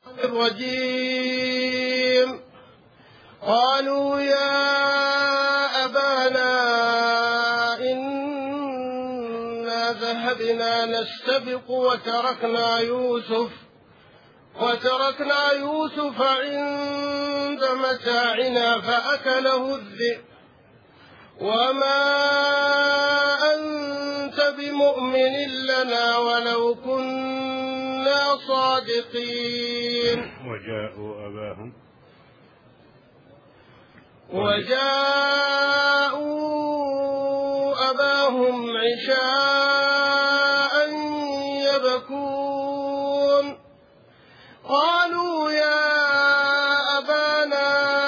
الرجيم. قالوا يا أبانا إنا ذهبنا نستبق وتركنا يوسف عند متاعنا فأكله الذئب وما أنت بمؤمن لنا ولو كنا صادقين. وجاءوا أباهم عشاء يبكون. قالوا يا أبانا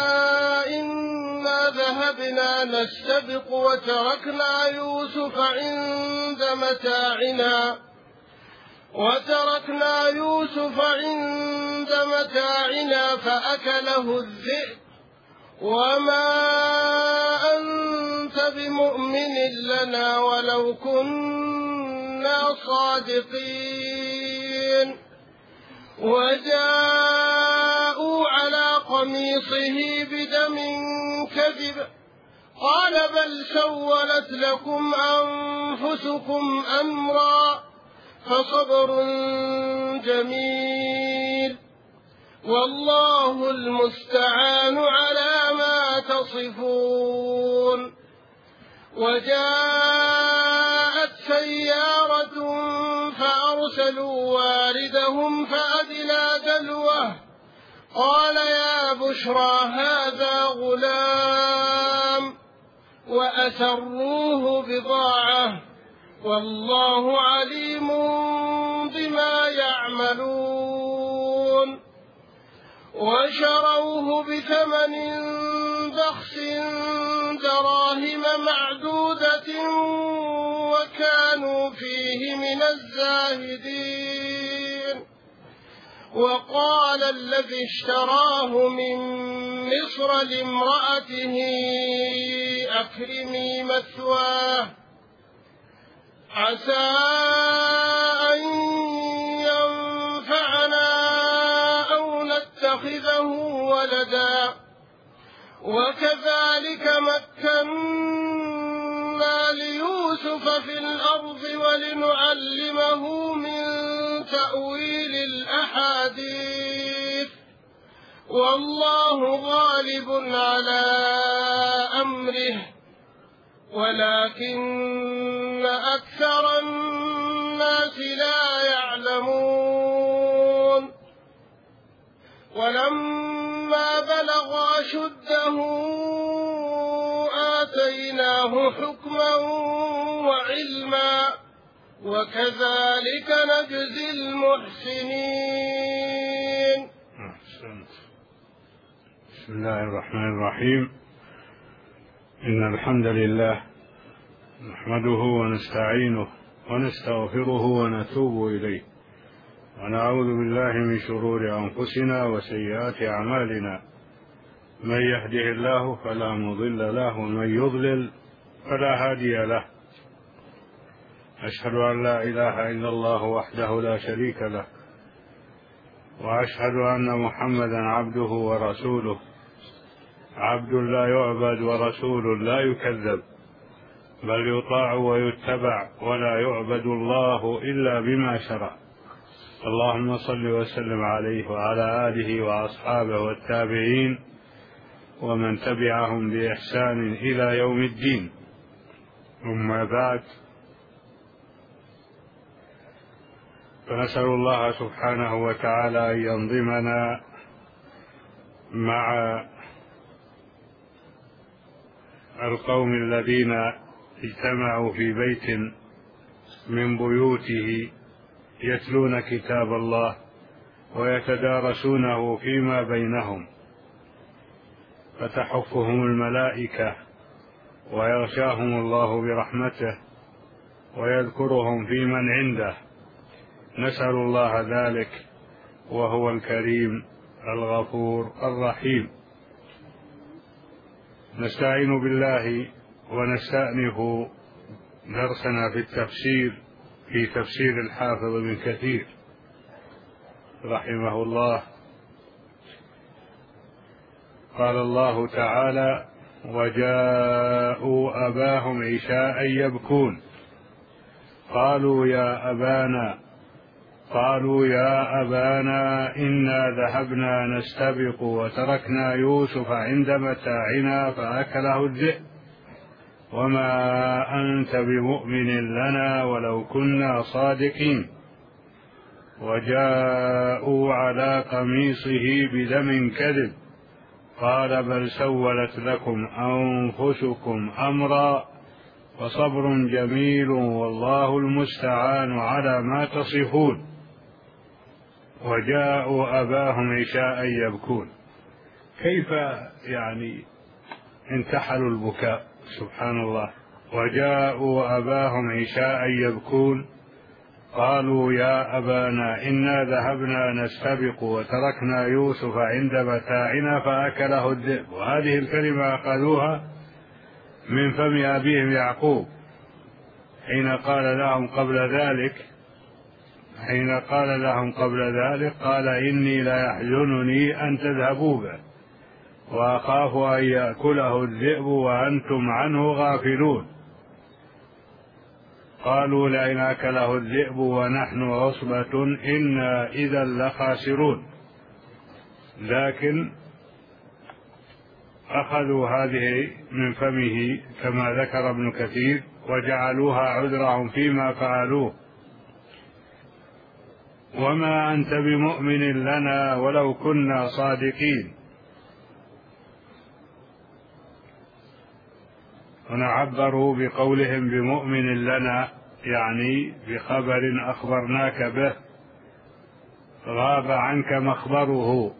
إنا ذهبنا نستبق وتركنا يوسف عند متاعنا فأكله الذئب وما أنت بمؤمن لنا ولو كنا صادقين. وجاءوا على قميصه بدم كذب قال بل سولت لكم أنفسكم أمرا فصبر جميل والله المستعان على ما تصفون. وجاءت سيارة فأرسلوا واردهم فأدلى دلوه قال يا بشرى هذا غلام وأسروه بضاعة والله عليم بما يعملون. وشروه بثمن بخس دراهم معدودة وكانوا فيه من الزاهدين. وقال الذي اشتراه من مصر لامرأته أكرمي مثواه عسى أن ينفعنا أو نتخذه ولدا وكذلك مكنا ليوسف في الأرض ولنعلمه من تأويل الأحاديث والله غالب على أمره ولكن أكثر الناس لا يعلمون. ولما بلغ أشده آتيناه حكما وعلما وكذلك نجزي المحسنين. بسم الله الرحمن الرحيم. إن الحمد لله نحمده ونستعينه ونستغفره ونتوب إليه ونعوذ بالله من شرور أنفسنا وسيئات أعمالنا من يهده الله فلا مضل له ومن يضلل فلا هادي له. أشهد أن لا إله إلا الله وحده لا شريك له وأشهد أن محمدا عبده ورسوله عبد لا يعبد ورسول لا يكذب بل يطاع ويتبع ولا يعبد الله إلا بما شرع. اللهم صل وسلم عليه وعلى آله وأصحابه والتابعين ومن تبعهم بإحسان إلى يوم الدين. أما بعد، فنسأل الله سبحانه وتعالى أن ينظمنا مع القوم الذين اجتمعوا في بيت من بيوته يتلون كتاب الله ويتدارسونه فيما بينهم فتحفهم الملائكة ويغشاهم الله برحمته ويذكرهم في من عنده. نسأل الله ذلك وهو الكريم الغفور الرحيم. نستعين بالله ونستأنف درسنا في التفسير في تفسير الحافظ ابن كثير رحمه الله قال الله تعالى: وجاءوا أباهم عشاء يبكون قالوا يا أبانا إنا ذهبنا نستبق وتركنا يوسف عند متاعنا فأكله الذئب وما أنت بمؤمن لنا ولو كنا صادقين. وجاءوا على قميصه بدم كذب قال بل سولت لكم أنفسكم أمرا وصبر جميل والله المستعان على ما تصفون. وجاءوا أباهم عشاء يبكون، كيف يعني انتحلوا البكاء، سبحان الله. وجاءوا أباهم عشاء يبكون قالوا يا أبانا إنا ذهبنا نستبق وتركنا يوسف عند متاعنا فأكله الذئب. وهذه الكلمة أخذوها من فم أبيهم يعقوب حين قال لهم قبل ذلك قال إني لا يحزنني أن تذهبوا به وأخاف أن يأكله الذئب وأنتم عنه غافلون. قالوا لئن أكله الذئب ونحن عصبة إنا إذا لخاسرون. لكن أخذوا هذه من فمه كما ذكر ابن كثير وجعلوها عذرهم فيما فعلوه. وما أنت بمؤمن لنا ولو كنا صادقين. ونعبروا بقولهم بمؤمن لنا يعني بخبر أخبرناك به غاب عنك مخبره،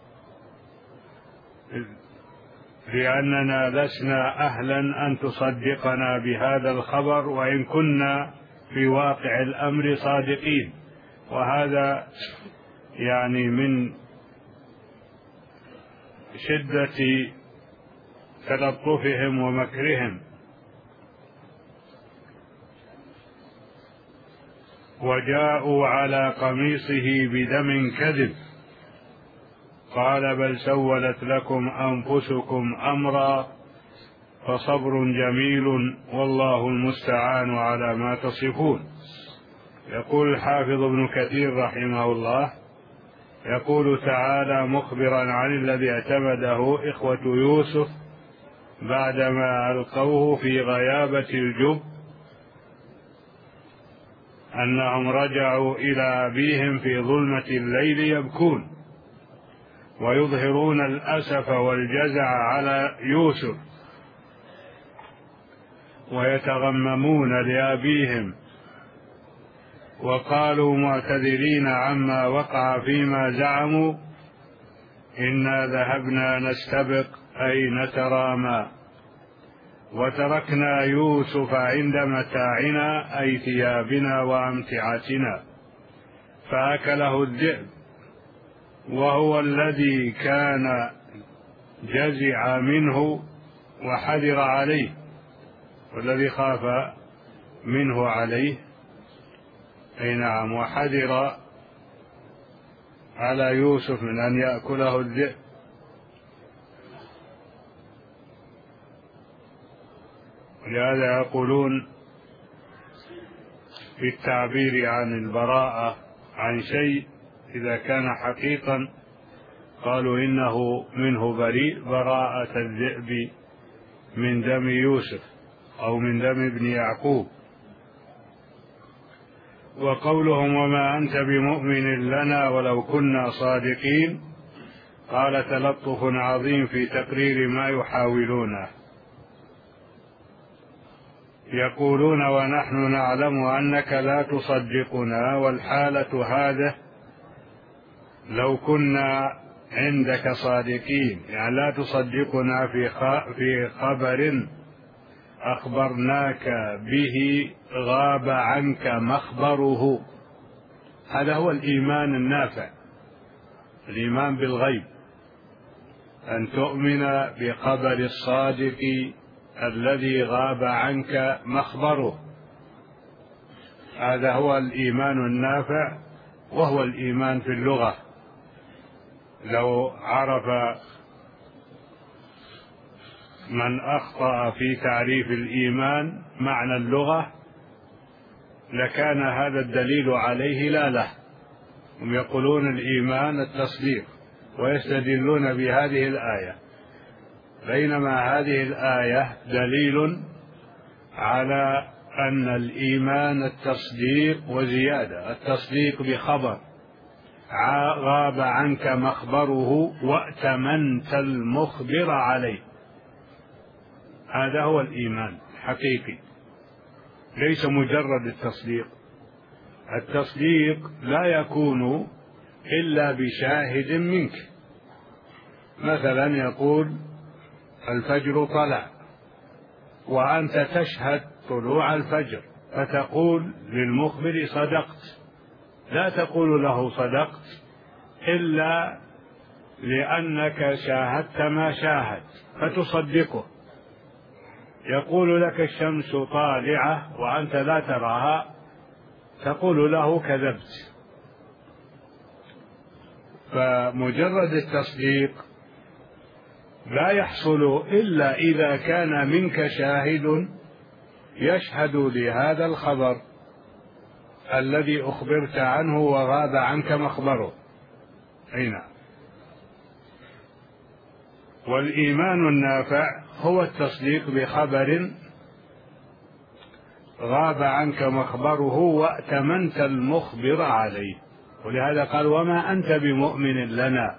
لأننا لسنا أهلا أن تصدقنا بهذا الخبر وإن كنا في واقع الأمر صادقين. وهذا يعني من شدة تلطفهم ومكرهم. وجاءوا على قميصه بدم كذب قال بل سولت لكم أنفسكم أمرا فصبر جميل والله المستعان على ما تصفون. يقول الحافظ ابن كثير رحمه الله يقول تعالى مخبرا عن الذي اعتمده إخوة يوسف بعدما ألقوه في غيابة الجب أنهم رجعوا إلى أبيهم في ظلمة الليل يبكون ويظهرون الأسف والجزع على يوسف ويتغممون لأبيهم وقالوا معتذرين عما وقع فيما زعموا إنا ذهبنا نستبق أي نترامى وتركنا يوسف عند متاعنا أي ثيابنا وأمتعتنا فأكله الذئب وهو الذي كان جزع منه وحذر عليه والذي خاف منه عليه أي نعم وحذر على يوسف من أن يأكله الذئب. ولهذا يقولون في التعبير عن البراءة عن شيء إذا كان حقيقا قالوا إنه منه بريء براءة الذئب من دم يوسف أو من دم ابن يعقوب. وقولهم وما أنت بمؤمن لنا ولو كنا صادقين قال تلطف عظيم في تقرير ما يحاولونه. يقولون ونحن نعلم أنك لا تصدقنا والحالة هذه لو كنا عندك صادقين يعني لا تصدقنا في خبر أخبرناك به غاب عنك مخبره. هذا هو الإيمان النافع، الإيمان بالغيب، أن تؤمن بخبر الصادق الذي غاب عنك مخبره. هذا هو الإيمان النافع وهو الإيمان في اللغة. لو عرف من أخطأ في تعريف الإيمان معنى اللغة لكان هذا الدليل عليه لا له. هم يقولون الإيمان التصديق ويستدلون بهذه الآية، بينما هذه الآية دليل على أن الإيمان التصديق وزيادة. التصديق بخبر غاب عنك مخبره وأتمنت المخبر عليه، هذا هو الإيمان الحقيقي، ليس مجرد التصديق. التصديق لا يكون إلا بشاهد منك، مثلا يقول الفجر طلع وأنت تشهد طلوع الفجر فتقول للمخبر صدقت، لا تقول له صدقت إلا لأنك شاهدت ما شاهد فتصدقه. يقول لك الشمس طالعة وأنت لا تراها تقول له كذبت. فمجرد التصديق لا يحصل إلا إذا كان منك شاهد يشهد لهذا الخبر الذي أخبرت عنه وغاب عنك مخبره. هنا والإيمان النافع هو التصديق بخبر غاب عنك مخبره وأتمنت المخبر عليه. ولهذا قال وما أنت بمؤمن لنا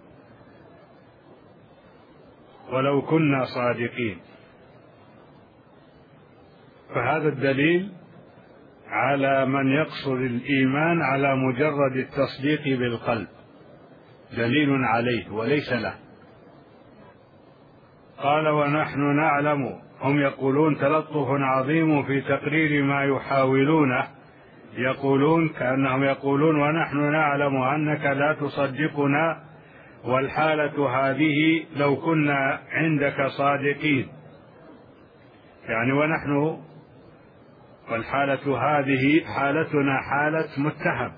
ولو كنا صادقين. فهذا الدليل على من يقصر الإيمان على مجرد التصديق بالقلب، دليل عليه وليس له. قال ونحن نعلم، هم يقولون تلطف عظيم في تقرير ما يحاولونه، يقولون كأنهم يقولون ونحن نعلم أنك لا تصدقنا والحالة هذه لو كنا عندك صادقين، يعني ونحن والحالة هذه حالتنا حالة متهم،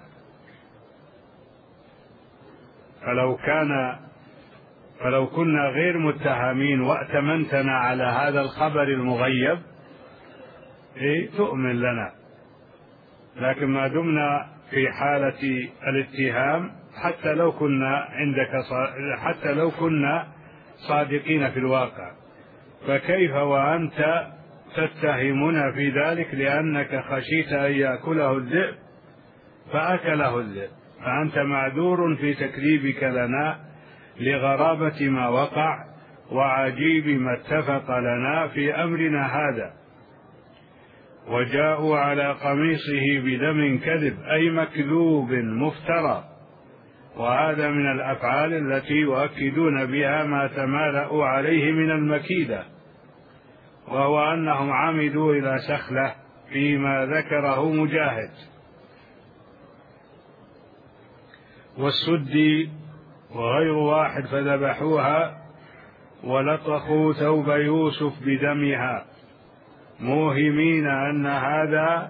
فلو كنا غير متهمين وأتمنتنا على هذا الخبر المغيب تؤمن لنا، لكن ما دمنا في حالة الاتهام حتى لو كنا صادقين في الواقع، فكيف وأنت تتهمنا في ذلك لأنك خشيت أن يأكله الذئب فأكله الذئب، فأنت معذور في تكذيبك لنا لغرابة ما وقع وعجيب ما اتفق لنا في أمرنا هذا. وجاءوا على قميصه بدم كذب أي مكذوب مفترى، وهذا من الأفعال التي يؤكدون بها ما تمالأوا عليه من المكيدة، وهو أنهم عمدوا إلى سخلة فيما ذكره مجاهد. والسدي وغير واحد فذبحوها ولطخوا ثوب يوسف بدمها موهمين أن هذا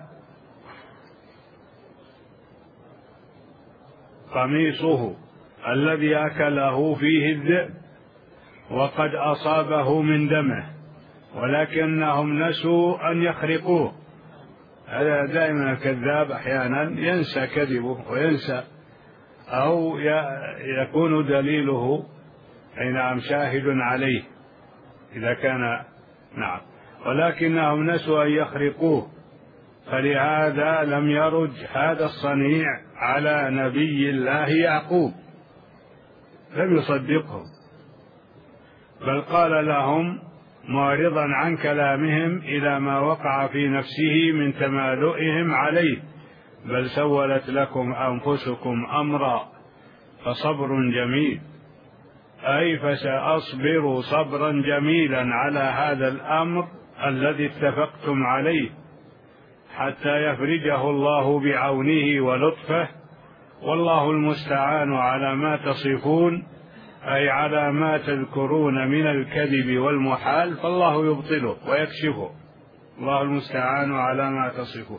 قميصه الذي أكله فيه الذئب وقد أصابه من دمه، ولكنهم نسوا أن يخرقوه. هذا دائما الكذاب أحيانا ينسى كذبه وينسى، أو يكون دليله أي شاهد عليه إذا كان نعم، ولكنهم نسوا أن يخرقوه، فلهذا لم يرج هذا الصنيع على نبي الله يعقوب، لم يصدقهم، بل قال لهم معرضا عن كلامهم إلى ما وقع في نفسه من تمالؤهم عليه بل سولت لكم أنفسكم أمرا فصبر جميل، أي فسأصبر صبرا جميلا على هذا الأمر الذي اتفقتم عليه حتى يفرجه الله بعونه ولطفه، والله المستعان على ما تصفون أي على ما تذكرون من الكذب والمحال، فالله يبطله ويكشفه، الله المستعان على ما تصفون.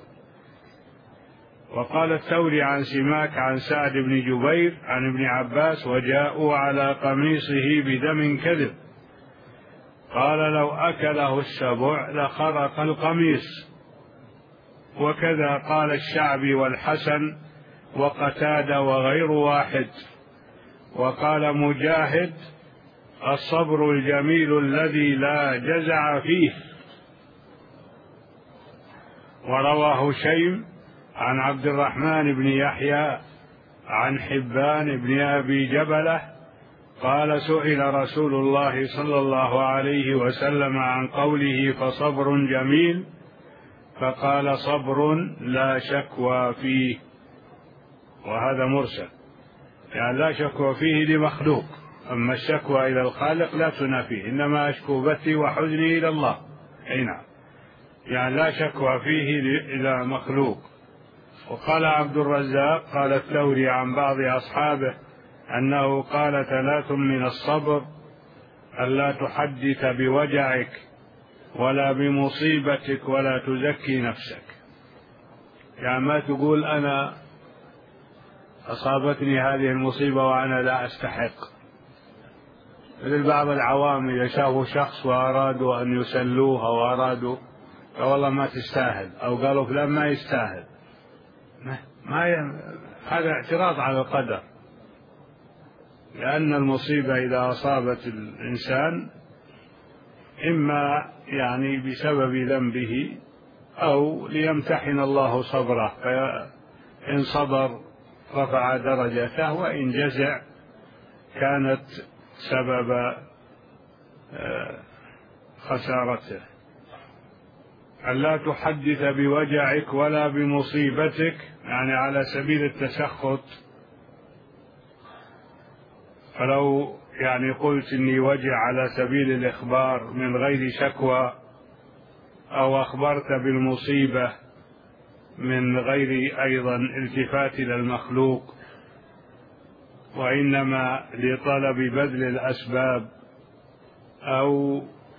وقال الثوري عن سماك عن سعد بن جبير عن ابن عباس وجاءوا على قميصه بدم كذب قال لو أكله السبع لخرق القميص. وكذا قال الشعبي والحسن وقتادة وغير واحد. وقال مجاهد: الصبر الجميل الذي لا جزع فيه. ورواه هشيم عن عبد الرحمن بن يحيى عن حبان بن أبي جبلة قال: سئل رسول الله صلى الله عليه وسلم عن قوله فصبر جميل، فقال: صبر لا شكوى فيه. وهذا مرسل، يعني لا شكوى فيه لمخلوق، أما الشكوى إلى الخالق لا تنافيه، إنما أشكو بثي وحزني إلى الله. نعم، يعني لا شكوى فيه إلى مخلوق. وقال عبد الرزاق قال الثوري عن بعض أصحابه أنه قال: 3 من الصبر ألا تحدث بوجعك ولا بمصيبتك ولا تزكي نفسك. يعني ما تقول أنا أصابتني هذه المصيبة وأنا لا أستحق. مثل بعض العوام إذا شافوا شخص وأرادوا أن يسلوه أو أرادوا والله ما تستاهل، أو قالوا فلان ما يستاهل، هذا اعتراض على القدر، لأن المصيبة إذا أصابت الإنسان إما يعني بسبب ذنبه أو ليمتحن الله صبره، فإن صبر رفع درجته، وإن جزع كانت سبب خسارته. ألا تحدث بوجعك ولا بمصيبتك، يعني على سبيل التسخط. فلو يعني قلت إني وجع على سبيل الإخبار من غير شكوى، أو أخبرت بالمصيبة من غير أيضا التفات إلى المخلوق، وإنما لطلب بذل الأسباب أو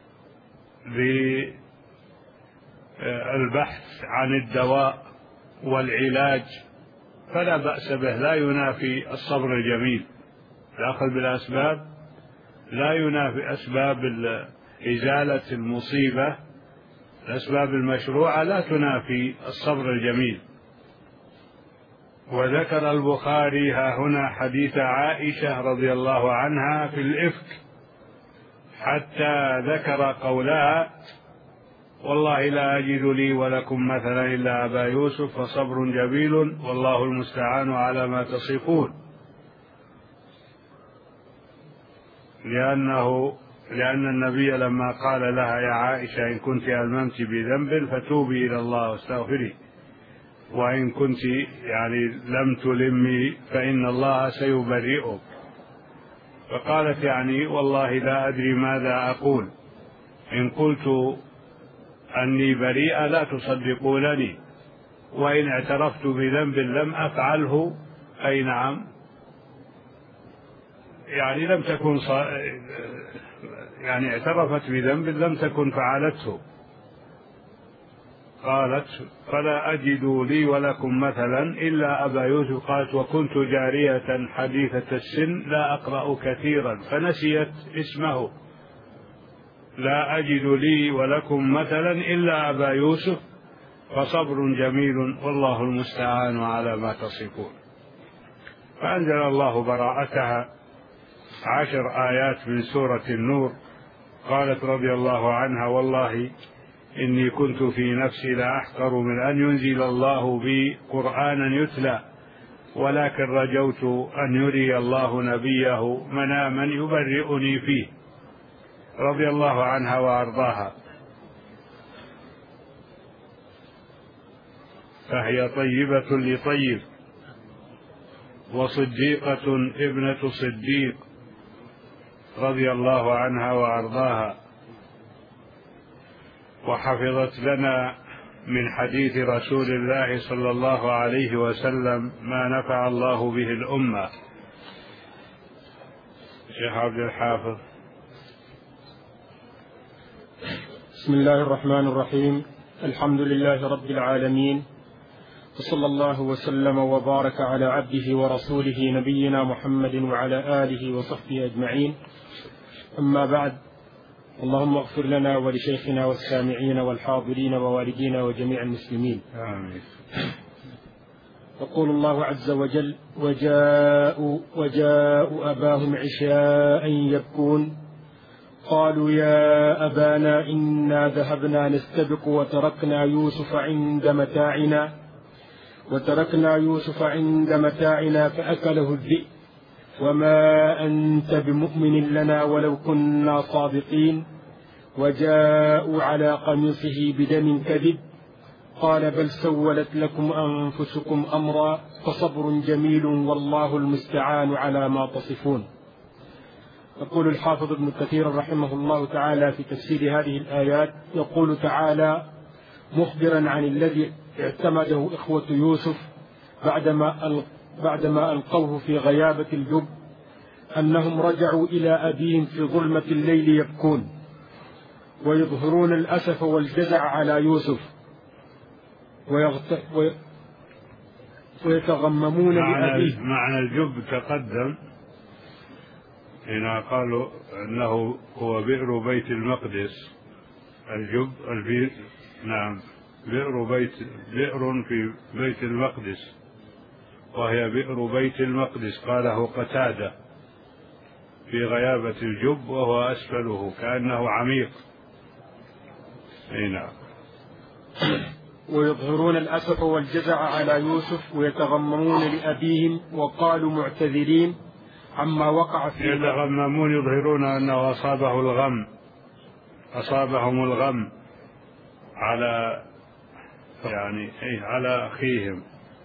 للبحث عن الدواء والعلاج، فلا بأس به، لا ينافي الصبر الجميل. الأخذ بالأسباب لا ينافي أسباب إزالة المصيبة، الأسباب المشروعة لا تنافي الصبر الجميل. وذكر البخاري ها هنا حديث عائشة رضي الله عنها في الإفك، حتى ذكر قولها: والله لا أجد لي ولكم مثلا إلا أبا يوسف فصبر جميل والله المستعان على ما تصفون. لأن النبي لما قال لها: يا عائشة إن كنت ألممت بذنب فتوبي إلى الله واستغفري، وإن كنت يعني لم تلمي فإن الله سيبرئك. فقالت: يعني والله لا أدري ماذا أقول، إن قلت أني بريئة لا تصدقونني، وإن اعترفت بذنب لم أفعله، أي نعم، يعني لم تكن يعني اعترفت بذنب لم تكن فعلته. قالت: فلا أجد لي ولكم مثلا إلا أبا يوسف. قالت: وكنت جارية حديثة السن لا أقرأ كثيرا، فنسيت اسمه. لا أجد لي ولكم مثلا إلا أبا يوسف فصبر جميل والله المستعان على ما تصفون. فأنزل الله براءتها 10 آيات من سورة النور. قالت رضي الله عنها: والله إني كنت في نفسي لا أحقر من أن ينزل الله بي قرآنا يتلى، ولكن رجوت أن يري الله نبيه مناما يبرئني فيه. رضي الله عنها وأرضاها، فهي طيبة لطيب، وصديقة ابنة صديق رضي الله عنها وأرضاها، وحفظت لنا من حديث رسول الله صلى الله عليه وسلم ما نفع الله به الأمة. شيخ عبد الحافظ. بسم الله الرحمن الرحيم. الحمد لله رب العالمين، وصلى الله وسلم وبارك على عبده ورسوله نبينا محمد وعلى آله وصحبه أجمعين. أما بعد، اللهم اغفر لنا ولشيخنا والسامعين والحاضرين ووالدينا وجميع المسلمين. آمين. يقول الله عز وجل: وجاءوا أباهم عشاء يبكون قالوا يا أبانا إنا ذهبنا نستبق وتركنا يوسف عند متاعنا فأكله الذئب وما أنت بمؤمن لنا ولو كنا صادقين. وجاءوا على قميصه بدم كذب قال بل سولت لكم أنفسكم أمرا فصبر جميل والله المستعان على ما تصفون. يقول الحافظ ابن كثير رحمه الله تعالى في تفسير هذه الآيات، يقول تعالى مخبرا عن الذي اعتمده إخوة يوسف بعدما ألقوه في غيابة الجب، أنهم رجعوا إلى أبيهم في ظلمة الليل يبكون ويظهرون الأسف والجزع على يوسف ويتغممون لأبيه. معنى الجب تقدم هنا، قالوا أنه هو بئر بيت المقدس. الجب البئر، نعم، بئر في بيت المقدس، وهي بئر بيت المقدس. قاله قتادة في غيابة الجب وهو أسفله كأنه عميق. نعم. ويظهرون الأسف والجزع على يوسف ويتغممون لأبيهم وقالوا معتذرين عما وقع فيه. يتغممون، يظهرون أنه أصابهم الغم على على أخيهم.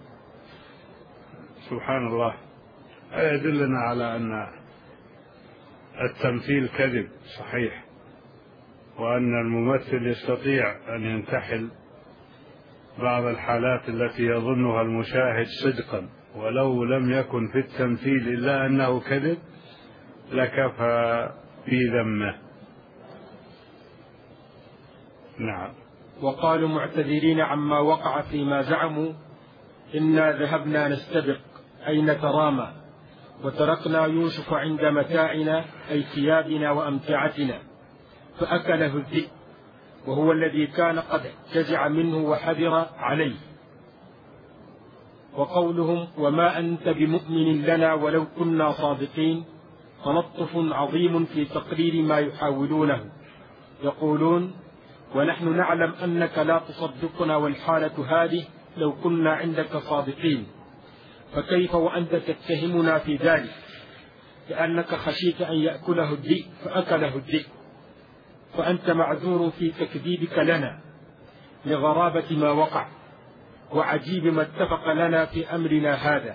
سبحان الله. هذا يدلنا على أن التمثيل كذب صحيح، وأن الممثل يستطيع أن ينتحل بعض الحالات التي يظنها المشاهد صدقا، ولو لم يكن في التمثيل إلا أنه كذب لكفى في ذمه. نعم. وقالوا معتذرين عما وقع فيما زعموا إنا ذهبنا نستبق أي نترامى وتركنا يوسف عند متاعنا أي ثيابنا وأمتعتنا فأكله الذئب، وهو الذي كان قد جزع منه وحذر عليه. وقولهم وما أنت بمؤمن لنا ولو كنا صادقين تلطف عظيم في تقرير ما يحاولونه. يقولون ونحن نعلم أنك لا تصدقنا والحالة هذه لو كنا عندك صادقين، فكيف وأنت تتهمنا في ذلك لأنك خشيت أن يأكله الذئب فأكله الذئب، فأنت معذور في تكذيبك لنا لغرابة ما وقع وعجيب ما اتفق لنا في أمرنا هذا.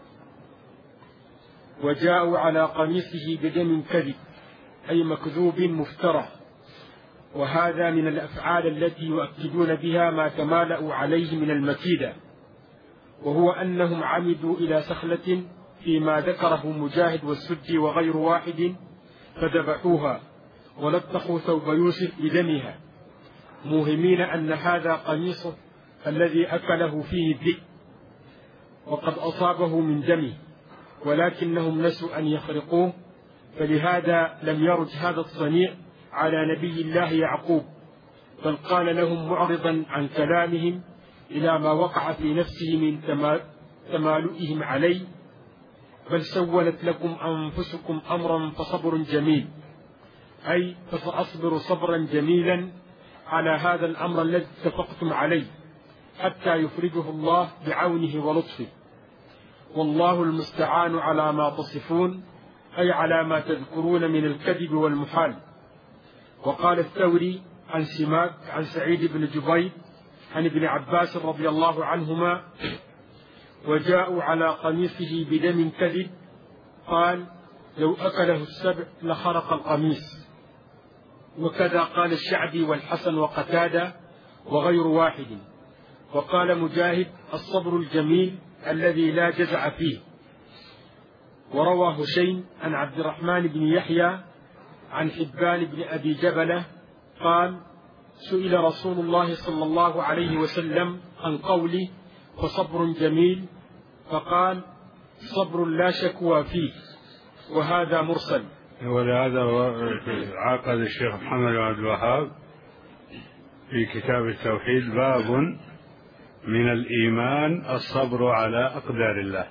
وجاءوا على قميصه بدم كذب أي مكذوب مفترى، وهذا من الأفعال التي يؤكدون بها ما تمالأوا عليه من المكيدة، وهو أنهم عمدوا إلى سخلة فيما ذكره مجاهد والسدي وغير واحد فذبحوها ولطخوا ثوب يوسف بدمها موهمين أن هذا قميصه الذي أكله فيه الذئب وقد أصابه من دمه، ولكنهم نسوا أن يخرقوه، فلهذا لم يرد هذا الصنيع على نبي الله يعقوب، بل قال لهم معرضا عن كلامهم إلى ما وقع في نفسه من تمالؤهم عليه بل سولت لكم أنفسكم أمرا فصبر جميل، أي فسأصبر صبرا جميلا على هذا الأمر الذي اتفقتم عليه حتى يفرجه الله بعونه ولطفه، والله المستعان على ما تصفون أي على ما تذكرون من الكذب والمحال. وقال الثوري عن سماك عن سعيد بن جبير عن ابن عباس رضي الله عنهما وجاءوا على قميصه بدم كذب قال لو أكله السبع لخرق القميص. وكذا قال الشعبي والحسن وقتادة وغير واحد. وقال مجاهد الصبر الجميل الذي لا جزع فيه. وروى هشيم عن عبد الرحمن بن يحيى عن حبان بن أبي جبلة قال سئل رسول الله صلى الله عليه وسلم عن قوله فصبر جميل فقال صبر لا شكوى فيه، وهذا مرسل ولهذا عقد الشيخ محمد بن عبد الوهاب في كتاب التوحيد باب من الإيمان الصبر على أقدار الله.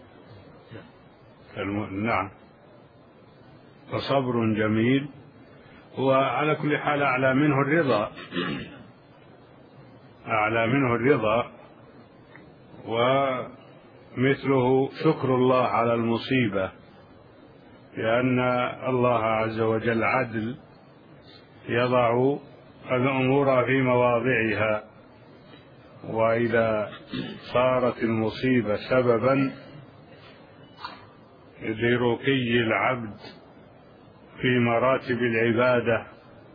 نعم، فصبر جميل، وعلى كل حال أعلى منه الرضا، أعلى منه الرضا، ومثله شكر الله على المصيبة، لأن الله عز وجل عدل يضع الأمور في مواضعها، وإذا صارت المصيبة سببا لرقي العبد في مراتب العبادة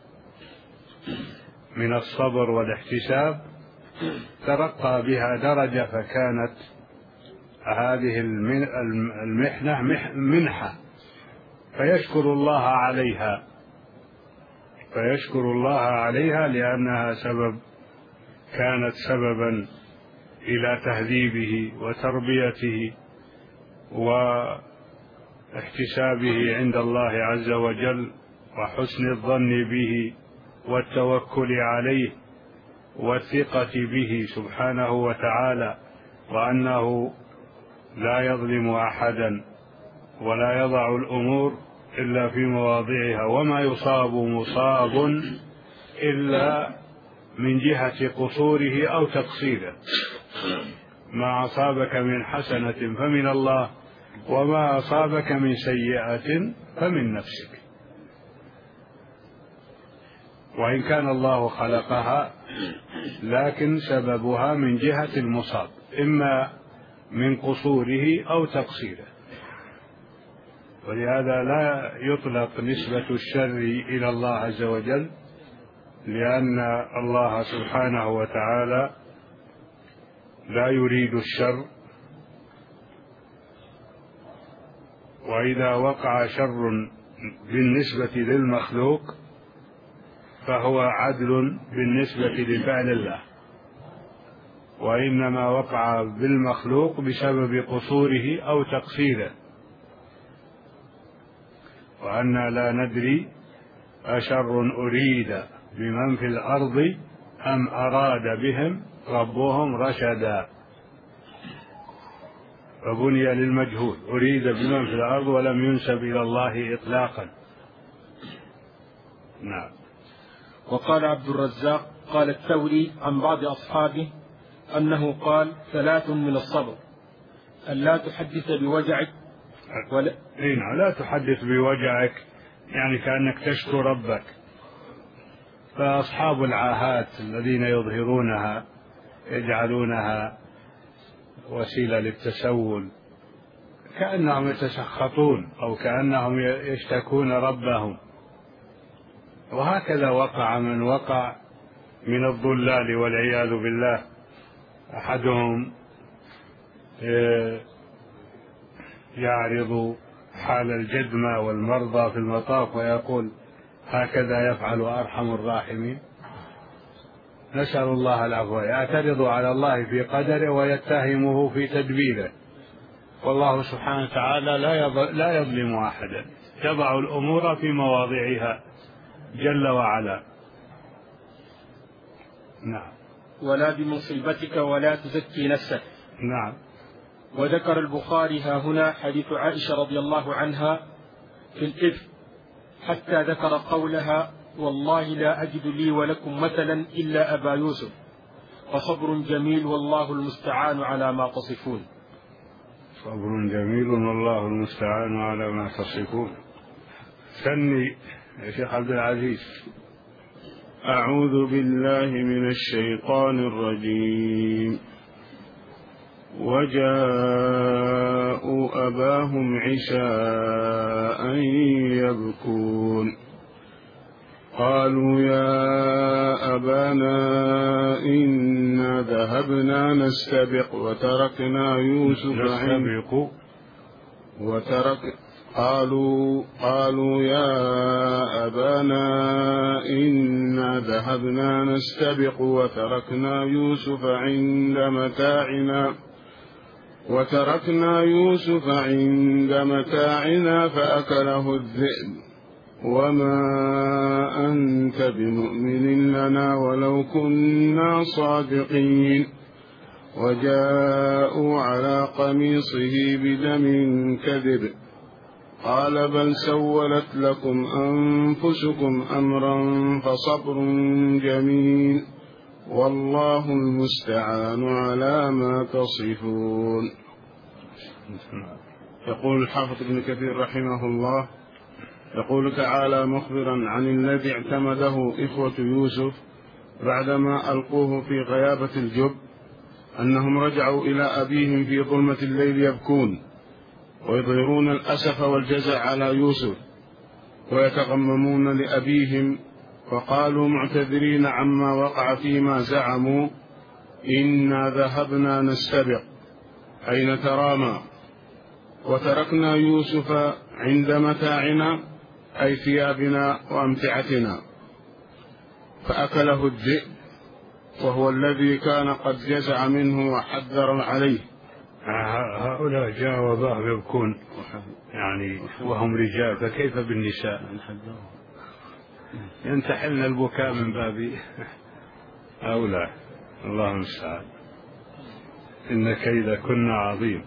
من الصبر والاحتساب ترقى بها درجة، فكانت هذه المحنة منحة، فيشكر الله عليها، فيشكر الله عليها لأنها كانت سببا إلى تهذيبه وتربيته واحتسابه عند الله عز وجل، وحسن الظن به والتوكل عليه والثقة به سبحانه وتعالى، وأنه لا يظلم أحدا ولا يضع الأمور إلا في مواضعها، وما يصاب مصاب إلا من جهة قصوره أو تقصيره، ما أصابك من حسنة فمن الله، وما أصابك من سيئة فمن نفسك، وإن كان الله خلقها لكن سببها من جهة المصاب، إما من قصوره أو تقصيره. ولهذا لا يطلق نسبة الشر إلى الله عز وجل، لأن الله سبحانه وتعالى لا يريد الشر، وإذا وقع شر بالنسبة للمخلوق فهو عدل بالنسبة لفعل الله، وإنما وقع بالمخلوق بسبب قصوره أو تقصيره، وأنا لا ندري أشر أريد بمن في الأرض أم أراد بهم ربهم رشدا، فبني للمجهول، أريد بمن في الأرض ولم ينسب إلى الله إطلاقا. نعم. وقال عبد الرزاق قال الثوري عن بعض أصحابه أنه قال 3 من الصبر: أن لا تحدث بوجعك لا تحدث بوجعك، يعني كأنك تشكو ربك. فأصحاب العاهات الذين يظهرونها يجعلونها وسيلة للتسول، كأنهم يتسخطون أو كأنهم يشتكون ربهم، وهكذا وقع من وقع من الضلال والعياذ بالله. أحدهم يعرض حال الجدمى والمرضى في المطاف ويقول: هكذا يفعل أرحم الراحمين. نسأل الله العفو. يعترض على الله في قدره ويتهمه في تدبيره، والله سبحانه وتعالى لا يظلم أحدا، يضع الأمور في مواضعها جل وعلا. نعم. ولا بمصيبتك ولا تزكي نفسك. نعم. وذكر البخاري ها هنا حديث عائشة رضي الله عنها في الإثم، حتى ذكر قولها: والله لا أجد لي ولكم مثلا إلا أبا يوسف، فصبر جميل والله المستعان على ما تصفون. صبر جميل والله المستعان على ما تصفون. سني يا شيخ عبد العزيز. أعوذ بالله من الشيطان الرجيم. وجاءوا أباهم عشاء يبكون، قالوا: يا أبانا إنا ذهبنا نستبق وتركنا يوسف قالوا يا أبانا إنا ذهبنا نستبق وتركنا يوسف عند متاعنا فأكله الذئب وما أنت بمؤمن لنا ولو كنا صادقين. وجاءوا على قميصه بدم كذب قال بل سولت لكم أنفسكم أمرا فصبر جميل والله المستعان على ما تصفون. يقول الحافظ ابن كثير رحمه الله يقول تعالى مخبرا عن الذي اعتمده إخوة يوسف بعدما ألقوه في غيابة الجب أنهم رجعوا إلى أبيهم في ظلمة الليل يبكون ويظهرون الأسف والجزع على يوسف ويتغممون لأبيهم، وقالوا معتذرين عما وقع فيما زعموا إنا ذهبنا نستبق أي نترامى وتركنا يوسف عند متاعنا أي ثيابنا وأمتعتنا فأكله الذئب وهو الذي كان قد جزع منه وحذر عليه. هؤلاء جاوباه يبكون يعني وهم رجال، فكيف بالنساء؟ ينتحلن البكاء من باب هؤلاء. الله المستعان، إن كيدكن عظيم.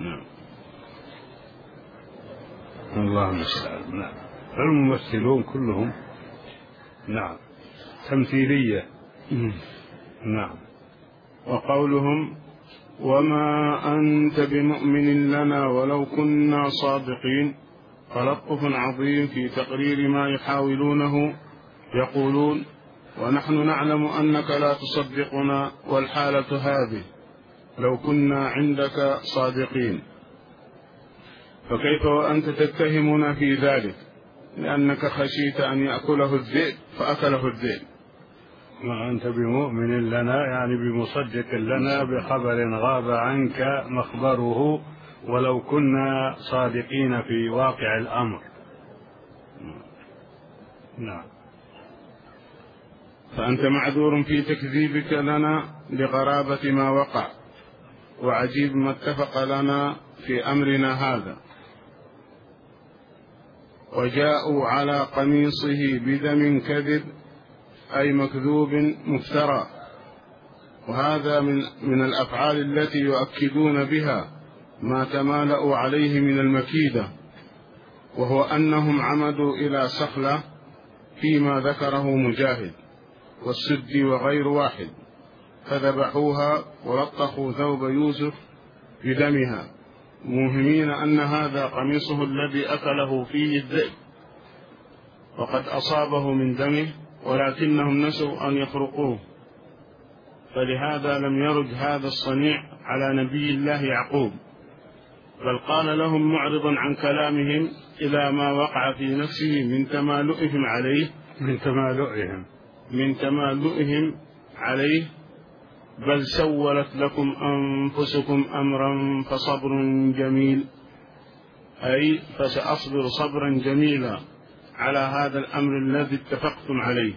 الله المستعان. نعم، الممثلون كلهم نعم تمثيلية. نعم. وقولهم وما أنت بمؤمن لنا ولو كنا صادقين تلطف عظيم في تقرير ما يحاولونه. يقولون ونحن نعلم أنك لا تصدقنا والحالة هذه لو كنا عندك صادقين، فكيف وأنت تتهمنا في ذلك لأنك خشيت أن يأكله الذئب فأكله الذئب. ما أنت بمؤمن لنا يعني بمصدق لنا بخبر غاب عنك مخبره ولو كنا صادقين في واقع الأمر. نعم. فأنت معذور في تكذيبك لنا لغرابة ما وقع وعجيب ما اتفق لنا في أمرنا هذا. وجاءوا على قميصه بدم كذب أي مكذوب مفترى، وهذا من الأفعال التي يؤكدون بها ما تمالأوا عليه من المكيدة، وهو أنهم عمدوا إلى سخلة فيما ذكره مجاهد والسدي وغير واحد فذبحوها ولطخوا ثوب يوسف بدمها موهمين أن هذا قميصه الذي أكله فيه الذئب وقد أصابه من دمه، ولكنهم نسوا أن يخرقوه، فلهذا لم يرد هذا الصنيع على نبي الله يعقوب، بل قال لهم معرضا عن كلامهم إلى ما وقع في نفسه من تمالؤهم عليه بل سولت لكم أنفسكم أمرا فصبر جميل أي فسأصبر صبرا جميلا على هذا الأمر الذي اتفقتم عليه،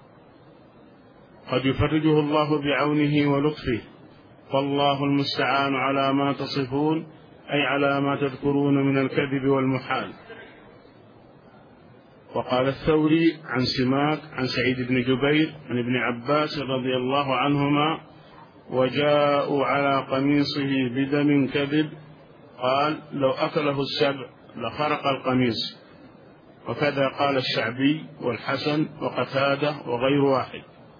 قد يفرجه الله بعونه ولطفه، فالله المستعان على ما تصفون أي على ما تذكرون من الكذب والمحال. وقال الثوري عن سماك عن سعيد بن جبير عن ابن عباس رضي الله عنهما وجاءوا على قميصه بدم كذب قال لو أكله السبع لخرق القميص، وكذا قال الشعبي والحسن وقتادة وغير واحد.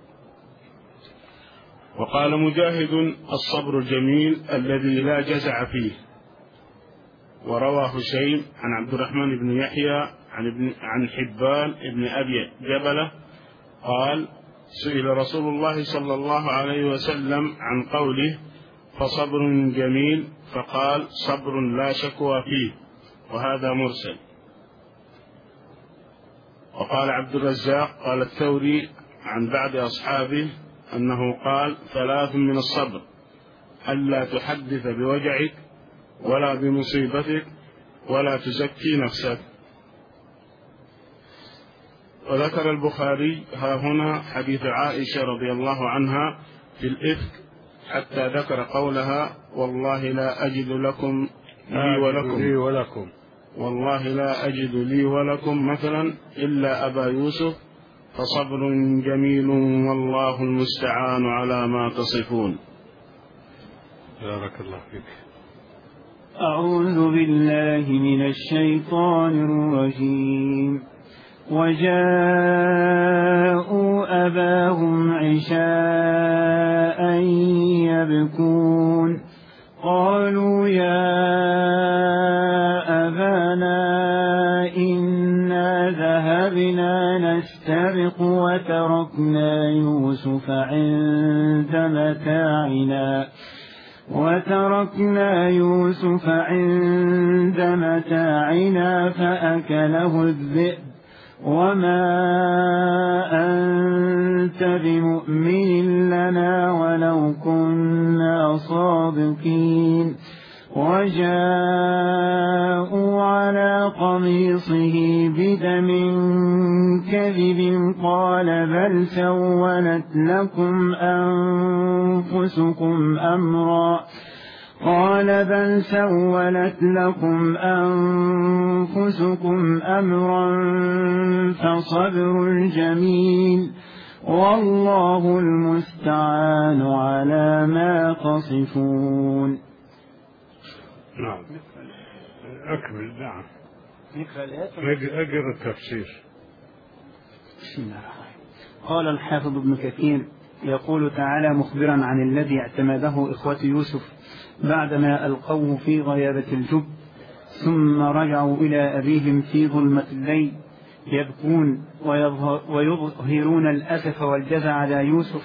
وقال مجاهد الصبر الجميل الذي لا جزع فيه. وروى هشيم عن عبد الرحمن بن يحيى عن حبان ابن أبي جبلة قال سئل رسول الله صلى الله عليه وسلم عن قوله فصبر جميل فقال صبر لا شكوى فيه، وهذا مرسل. وقال عبد الرزاق قال الثوري عن بعض أصحابه أنه قال 3 من الصبر ألا تحدث بوجعك ولا بمصيبتك ولا تزكي نفسك. وذكر البخاري ها هنا حديث عائشة رضي الله عنها في الإفك حتى ذكر قولها والله لا أجد لكم لي ولكم والله لا أجد لي ولكم مثلا إلا أبا يوسف فصبر جميل والله المستعان على ما تصفون. بارك الله فيك. أعوذ بالله من الشيطان الرجيم. وجاءوا أباهم عشاء يبكون قالوا يا أبانا إنا ذهبنا نستبق وتركنا يوسف عند متاعنا فأكله الذئب وما أنت بمؤمن لنا ولو كنا صادقين. وجاءوا على قميصه بدم كذب قال بل سولت لكم أنفسكم أمرا فصبر جميل والله المستعان على ما تصفون. نعم أكمل. نعم أقرأ التفسير. بسم الله الرحمن الرحيم. قال الحافظ ابن كثير يقول تعالى مخبرا عن الذي اعتمده إخوة يوسف بعدما ألقوه في غيابة الجب ثم رجعوا إلى أبيهم في ظلمة الليل يبكون ويظهرون الأسف والجزع على يوسف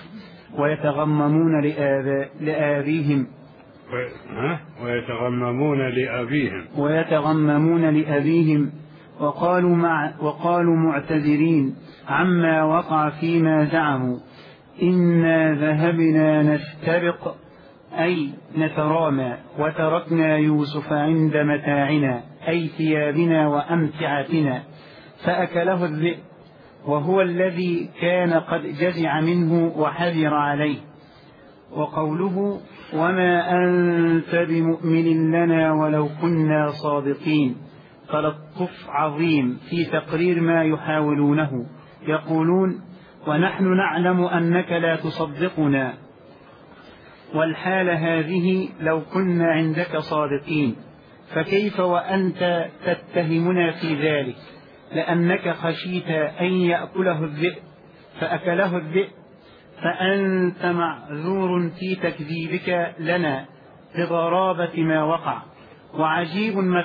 ويتغممون لأبيهم وقالوا معتذرين عما وقع فيما زعموا إنا ذهبنا نستبق أي نترامى وتركنا يوسف عند متاعنا أي ثيابنا وأمتعتنا فأكله الذئب وهو الذي كان قد جزع منه وحذر عليه. وقوله وما أنت بمؤمن لنا ولو كنا صادقين تلطف عظيم في تقرير ما يحاولونه. يقولون ونحن نعلم أنك لا تصدقنا والحال هذه لو كنا عندك صادقين فكيف وأنت تتهمنا في ذلك لأنك خشيت أن يأكله الذئب فأكله الذئب فأنت معذور في تكذيبك لنا بغرابة ما وقع. وعجيب ما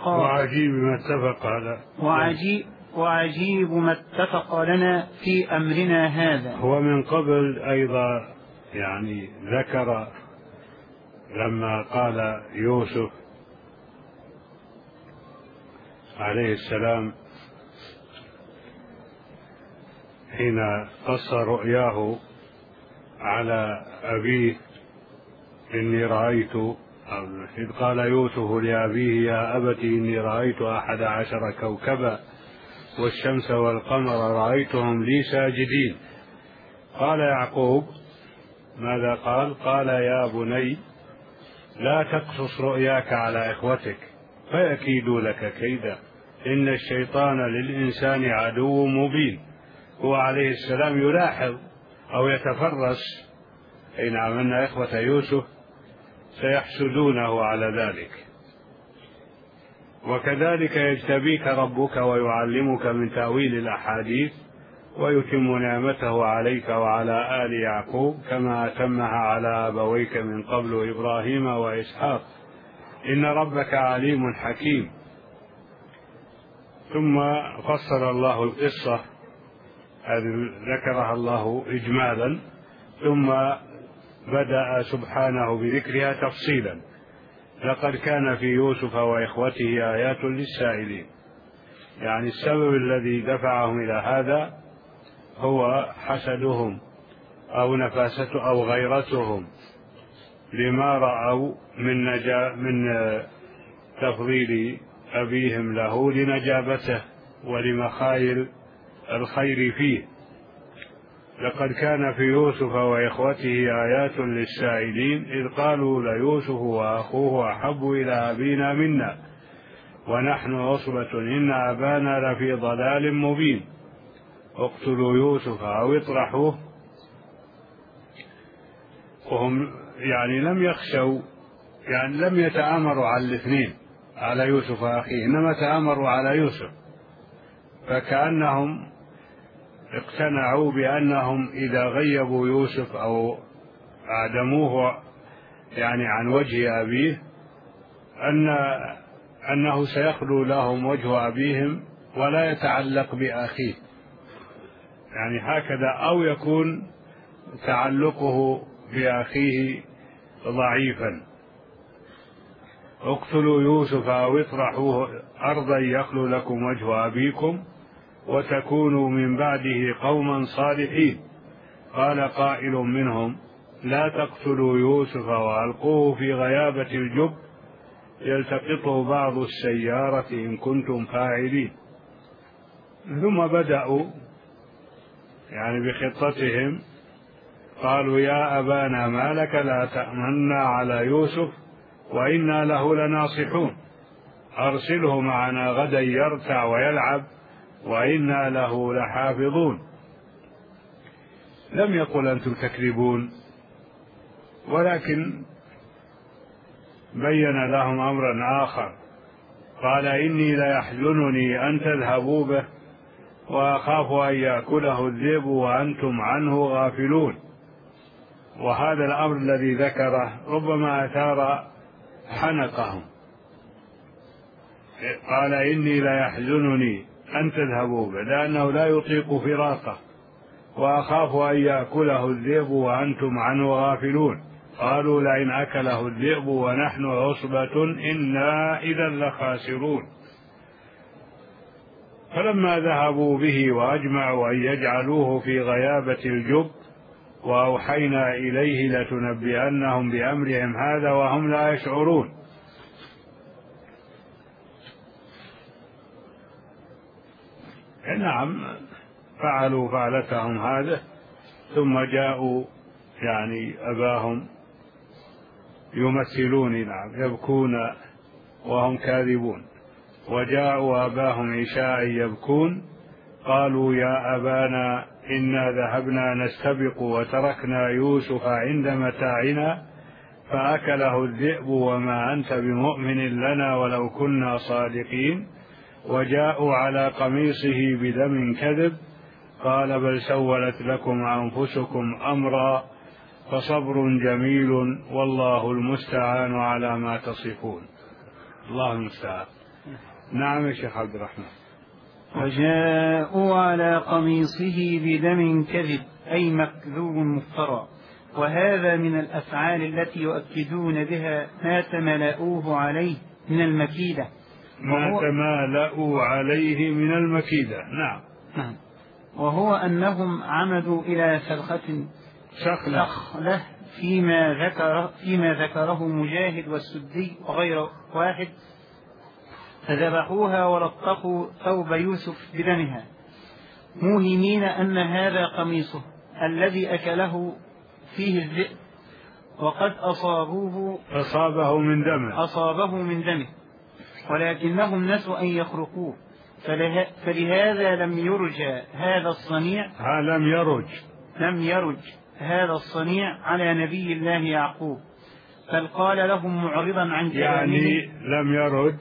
اتفق لنا في أمرنا هذا. هو من قبل أيضا يعني ذكر لما قال يوسف عليه السلام حين قص رؤياه على أبيه إني رأيت إذ قال يوسف لأبيه يا أبت إني رأيت 11 كوكبا والشمس والقمر رأيتهم لي ساجدين. قال يعقوب ماذا قال يا بني لا تقصص رؤياك على إخوتك فيكيدوا لك كيدا إن الشيطان للإنسان عدو مبين. هو عليه السلام يلاحظ أو يتفرس حين أن إخوة يوسف سيحسدونه على ذلك. وكذلك يجتبيك ربك ويعلمك من تأويل الأحاديث ويتم نعمته عليك وعلى آل يعقوب كما أتمها على أبويك من قبل إبراهيم وإسحاق إن ربك عليم حكيم. ثم فسر الله القصة هذه ذكرها الله إجمالا ثم بدأ سبحانه بذكرها تفصيلا. لقد كان في يوسف وإخوته آيات للسائلين. يعني السبب الذي دفعهم إلى هذا هو حسدهم أو نفاسة أو غيرتهم لما رأوا من تفضيل أبيهم له لنجابته ولمخايل الخير فيه. لقد كان في يوسف وإخوته آيات للسائلين إذ قالوا ليوسف وأخوه أحب إلى أبينا منا ونحن عصبة إن أبانا لفي ضلال مبين اقتلوا يوسف أو اطرحوه. وهم يعني لم يخشوا، يعني لم يتآمروا على الاثنين، على يوسف أخيه، إنما تآمروا على يوسف، فكأنهم اقتنعوا بأنهم إذا غيبوا يوسف أو أعدموه يعني عن وجه أبيه أنه سيخلو لهم وجه أبيهم ولا يتعلق بأخيه، يعني هكذا، أو يكون تعلقه بأخيه ضعيفا. اقتلوا يوسف أو اطرحوه أرضا يخلو لكم وجه أبيكم وتكونوا من بعده قوما صالحين. قال قائل منهم لا تقتلوا يوسف وألقوه في غيابة الجب يلتقطه بعض السيارة إن كنتم فاعلين. ثم بدأوا يعني بخطتهم، قالوا يا أبانا ما لك لا تأمنا على يوسف وإنا له لناصحون أرسله معنا غدا يرتع ويلعب وإنا له لحافظون. لم يقل أنتم تكذبون، ولكن بين لهم أمرا آخر، قال إني ليحزنني أن تذهبوا به وأخاف أن يأكله الذئب وأنتم عنه غافلون. وهذا الأمر الذي ذكره ربما أثار حنقهم. قال إني ليحزنني أن تذهبوا به لأنه لا يطيق فراقه وأخاف أن يأكله الذئب وأنتم عنه غافلون. قالوا لئن أكله الذئب ونحن عصبة إنا إذا لخاسرون. فلما ذهبوا به وأجمعوا أن يجعلوه في غيابة الجب وأوحينا إليه لتنبئنهم بأمرهم هذا وهم لا يشعرون. نعم، فعلوا فعلتهم هذا، ثم جاءوا يعني أباهم يمثلون، نعم، يبكون وهم كاذبون. وجاءوا أباهم عشاء يبكون قالوا يا أبانا إنا ذهبنا نستبق وتركنا يوسف عند متاعنا فأكله الذئب وما أنت بمؤمن لنا ولو كنا صادقين. وجاءوا على قميصه بدم كذب قال بل سولت لكم أنفسكم أمرا فصبر جميل والله المستعان على ما تصفون. الله المستعان. نعم يا شيخ عبد الرحمن. وجاءوا على قميصه بدم كذب أي مكذوب مفترى. وهذا من الأفعال التي يؤكدون بها ما تملأوه عليه من المكيدة. ما تمالأوا عليه من المكيدة. نعم. وهو أنهم عمدوا إلى سخلة فيما ذكره مجاهد والسدي وغير واحد، فذبحوها ولطخوا ثوب يوسف بدمها موهمين أن هذا قميصه الذي أكله فيه الذئب وقد أصابه من دمه ولكنهم نسوا أن يخرقوه، فلهذا لم يرج هذا الصنيع هذا الصنيع على نبي الله يعقوب، بل قال لهم معرضا عن كلامه، يعني لم يرج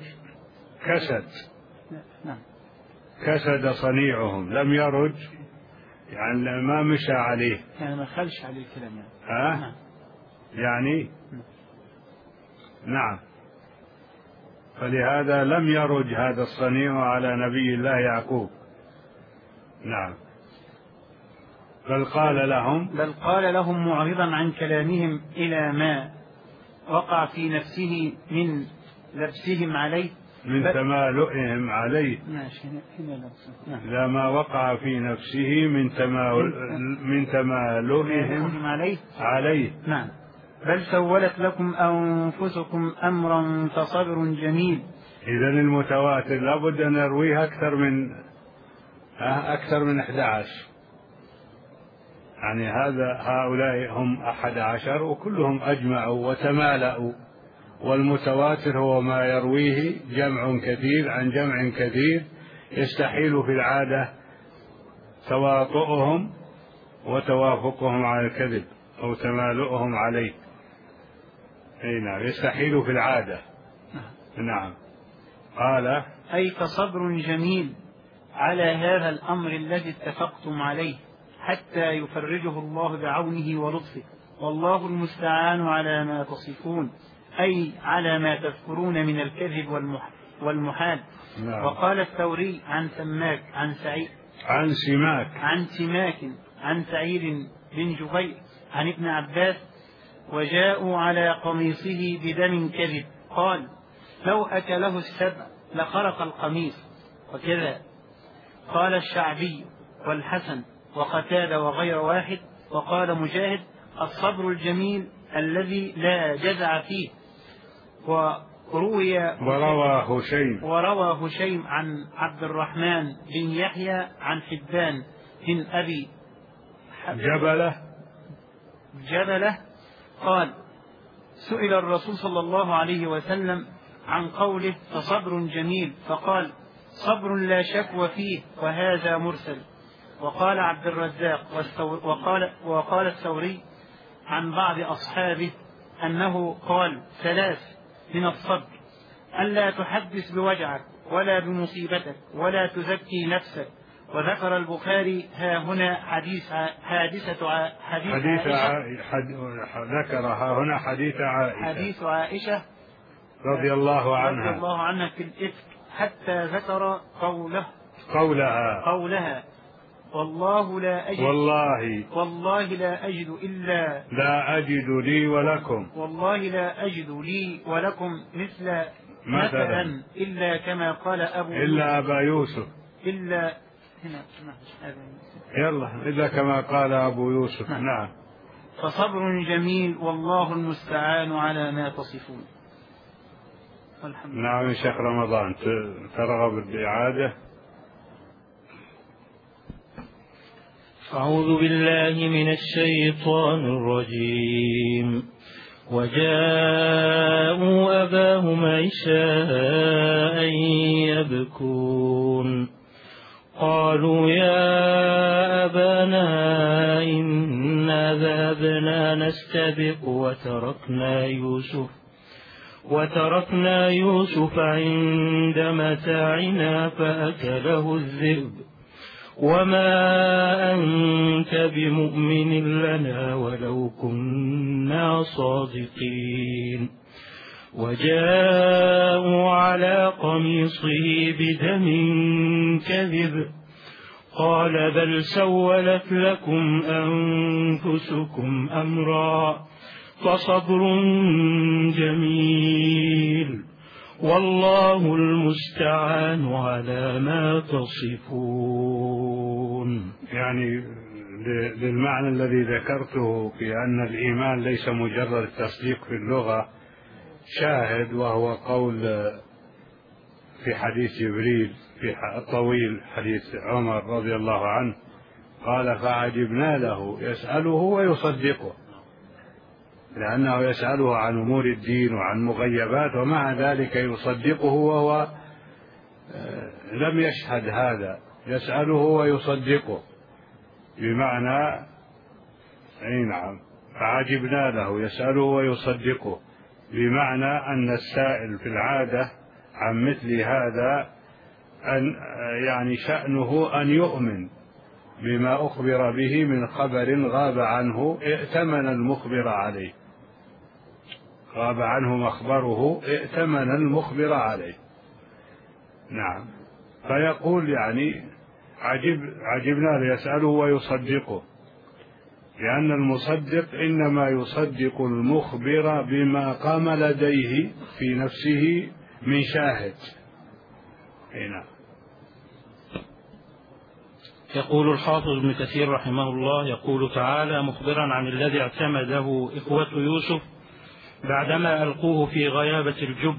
كسد صنيعهم، لم يرج يعني ما مشى عليه، يعني ما خلش عليه الكلام يعني. يعني نعم، فلهذا لم يرج هذا الصنيع على نبي الله يعقوب. نعم. بل قال لهم معرضا عن كلامهم إلى ما وقع في نفسه من لبسهم عليه، من تمالؤهم عليه، لا ما وقع في نفسه من تمالؤهم عليه. نعم. بل سولت لكم أنفسكم أمرا فصبر جميل. إذن المتواتر لابد أن نرويه أكثر من 11، يعني هؤلاء هم 11 وكلهم أجمعوا وتمالأوا والمتواتر هو ما يرويه جمع كثير عن جمع كثير يستحيل في العادة تواطؤهم وتوافقهم على الكذب أو تمالؤهم عليه. نعم، يستحيل في العادة. نعم. قال أي فصبر جميل على هذا الأمر الذي اتفقتم عليه حتى يفرجه الله بعونه ولطفه، والله المستعان على ما تصفون، أي على ما تذكرون من الكذب والمحال. نعم. وقال الثوري عن سماك عن سماك عن سعيد بن جبير عن ابن عباس: وجاءوا على قميصه بدم كذب، قال: لو أكله السبع لخرق القميص. وكذا قال الشعبي والحسن وقتادة وغير واحد. وقال مجاهد: الصبر الجميل الذي لا جزع فيه. وروى هشيم عن عبد الرحمن بن يحيى عن حبان بن أبي جبلة قال: سئل الرسول صلى الله عليه وسلم عن قوله فصبر جميل، فقال: صبر لا شكوى فيه، وهذا مرسل. وقال عبد الرزاق وقال الثوري عن بعض أصحابه أنه قال: ثلاث من الصبر: ألا تحدث بوجعك ولا بمصيبتك ولا تزكي نفسك. وذكر البخاري ها هنا حديث عائشة رضي الله عنها في الإفك حتى ذكر قولها: والله لا أجد إلا لا أجد لي ولكم والله لا أجد لي ولكم مثلا إلا كما قال أبا يوسف إلا كما قال أبو يوسف. نعم. فصبر جميل والله المستعان على ما تصفون. نعم. يا شيخ رمضان ترغب بالإعادة. أعوذ بالله من الشيطان الرجيم. وجاءوا أباهم عشاء يبكون، قالوا يا أبانا إنا ذهبنا نستبق وتركنا يوسف عند متاعنا فأكله الذئب وما أنت بمؤمن لنا ولو كنا صادقين. وجاءوا على قميصه بدم كذب، قال بل سولت لكم أنفسكم أمرا فصبر جميل والله المستعان على ما تصفون. يعني للمعنى الذي ذكرته في أن الإيمان ليس مجرد تصديق في اللغة شاهد، وهو قول في حديث جبريل في الطويل حديث عمر رضي الله عنه قال فعجبنا له يسأله ويصدقه، لأنه يسأله عن أمور الدين وعن مغيبات ومع ذلك يصدقه وهو لم يشهد هذا، يسأله ويصدقه بمعنى نعم. فعجبنا له يسأله ويصدقه بمعنى أن السائل في العادة عن مثل هذا أن يعني شأنه أن يؤمن بما أخبر به من خبر غاب عنه ائتمن المخبر عليه، غاب عنه مخبره ائتمن المخبر عليه. نعم. فيقول يعني عجبنا ليسأله ويصدقه، لأن المصدق إنما يصدق المخبر بما قام لديه في نفسه من شاهد. هنا يقول الحافظ ابن كثير رحمه الله يقول تعالى مخبرا عن الذي اعتمده إخوة يوسف بعدما ألقوه في غيابة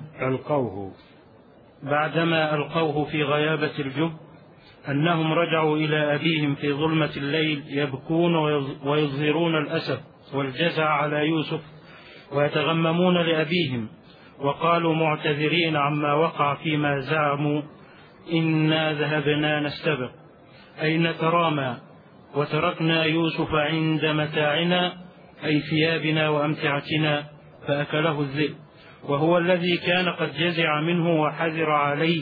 الجب أنهم رجعوا إلى أبيهم في ظلمة الليل يبكون ويظهرون الأسف والجزع على يوسف ويتغممون لأبيهم وقالوا معتذرين عما وقع فيما زعموا إنا ذهبنا نستبق أي نترامى وتركنا يوسف عند متاعنا أي ثيابنا وأمتعتنا فأكله الذئب وهو الذي كان قد جزع منه وحذر عليه.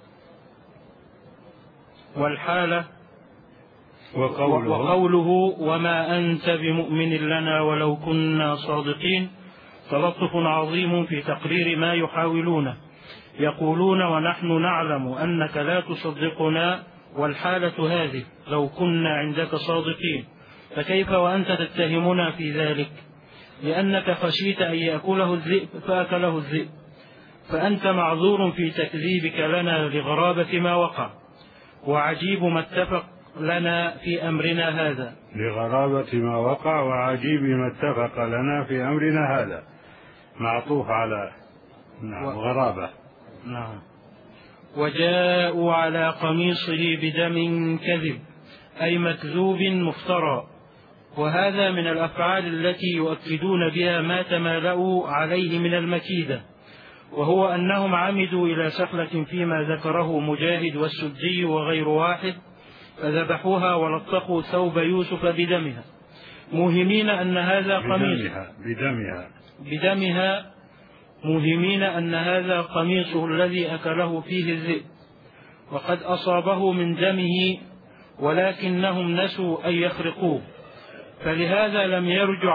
والحالة وقوله وما أنت بمؤمن لنا ولو كنا صادقين تلطف عظيم في تقرير ما يحاولونه. يقولون ونحن نعلم أنك لا تصدقنا والحالة هذه لو كنا عندك صادقين فكيف وأنت تتهمنا في ذلك لأنك خشيت أن يأكله الذئب فأكله الذئب فأنت معذور في تكذيبك لنا لغرابة ما وقع وعجيب ما اتفق لنا في أمرنا هذا. لغرابة ما وقع وعجيب ما اتفق لنا في أمرنا هذا معطوف على غرابة. نعم. وجاءوا على قميصه بدم كذب أي مكذوب مفترى وهذا من الأفعال التي يؤكدون بها ما تمالأوا عليه من المكيدة وهو أنهم عمدوا إلى سخلة فيما ذكره مجاهد والسدي وغير واحد فذبحوها ولطخوا ثوب يوسف بدمها موهمين أن هذا قميص بدمها موهمين أن هذا قميصه الذي أكله فيه الذئب وقد أصابه من دمه ولكنهم نسوا أن يخرقوه فلهذا لم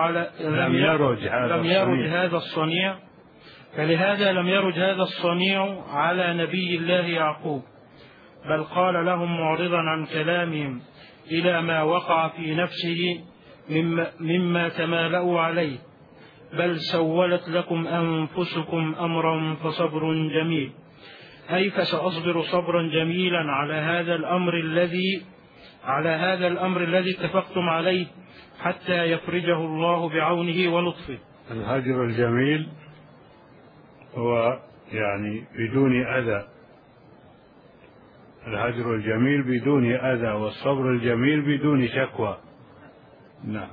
يرج هذا الصنيع على نبي الله يعقوب بل قال لهم معرضا عن كلامهم إلى ما وقع في نفسه مما تمالأوا عليه بل سولت لكم أنفسكم أمرا فصبر جميل أي فسأصبر صبرا جميلا على هذا الأمر الذي اتفقتم عليه حتى يفرجه الله بعونه ولطفه. الهجر الجميل هو يعني بدون أذى الهجر الجميل بدون أذى والصبر الجميل بدون شكوى. نعم.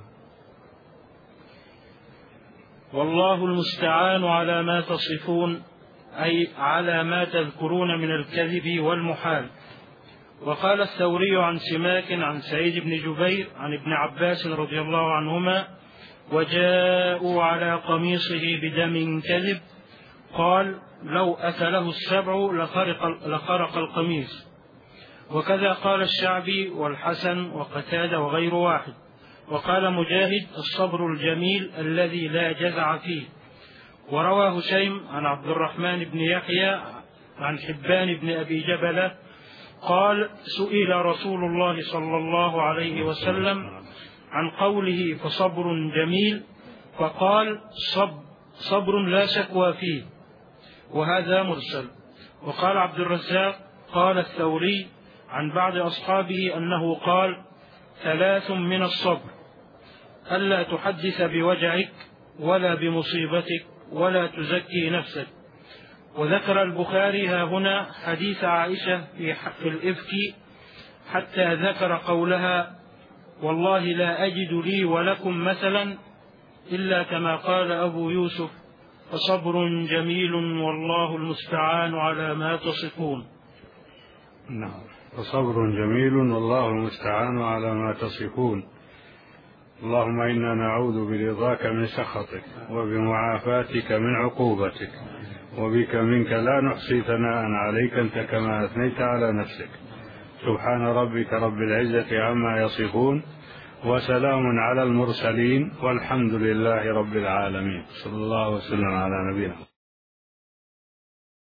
والله المستعان على ما تصفون أي على ما تذكرون من الكذب والمحال. وقال الثوري عن سماك عن سعيد بن جبير عن ابن عباس رضي الله عنهما وجاءوا على قميصه بدم كذب قال لو أكله السبع لخرق القميص. وكذا قال الشعبي والحسن وقتادة وغير واحد. وقال مجاهد الصبر الجميل الذي لا جزع فيه. وروى هشيم عن عبد الرحمن بن يحيى عن حبان بن أبي جبلة قال سئل رسول الله صلى الله عليه وسلم عن قوله فصبر جميل فقال صبر لا شكوى فيه وهذا مرسل. وقال عبد الرزاق قال الثوري عن بعض أصحابه أنه قال 3 من الصبر ألا تحدث بوجعك ولا بمصيبتك ولا تزكي نفسك. وذكر البخاري ها هنا حديث عائشة في الإفك حتى ذكر قولها والله لا أجد لي ولكم مثلا إلا كما قال أبو يوسف فصبر جميل والله المستعان على ما تصفون. نعم. فصبر جميل والله المستعان على ما تصفون. اللهم إنا نعوذ برضاك من سخطك وبمعافاتك من عقوبتك وبك منك لا نحصي ثناء عليك أنت كما أثنيت على نفسك. سبحان ربك رب العزة عما يصفون وسلام على المرسلين والحمد لله رب العالمين. صلى الله وسلم على نبينا.